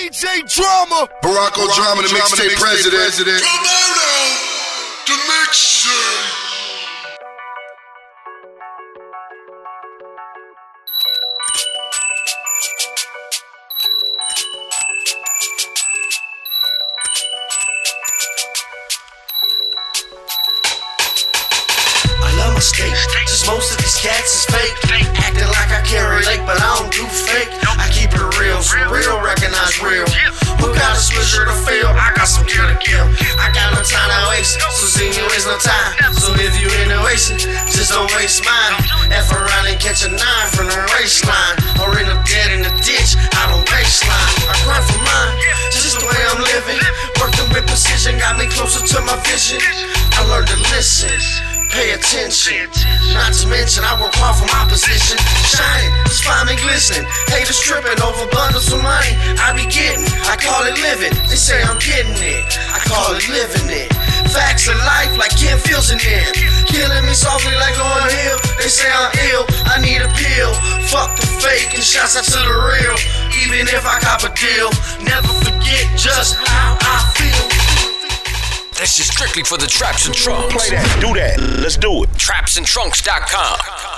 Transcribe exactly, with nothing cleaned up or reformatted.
D J Drama. Barack O'Drama, the mixtape president. Come on out, the mixtape. I love my state, just most of these cats is fake. Acting like I can relate, but I don't do fake. I keep it real, for real, recognize real. Who got a switcher to feel? I got some kill to kill. I got no time to waste, so see you waste no time. So if you in a wasting, just don't waste mine. F around and catch a nine from the race line. Or end up dead in the ditch, out on baseline. I cry for mine, just the way I'm living. Working with precision, got me closer to my vision. I learned to listen, pay attention. Not to mention, I work hard for my position. Shining, just find me glistening. Haters tripping over bundles of money. I be getting, I call it living. They say I'm getting it, I call it living it. Facts of life like Ken Fields in them. Killing me softly like Lauryn Hill. They say I'm ill, I need a pill. Fuck the fake and shots out to the real. Even if I cop a deal, never forget just how I feel. This is strictly for the Traps and Trunks. Play that, do that, let's do it. traps and trunks dot com.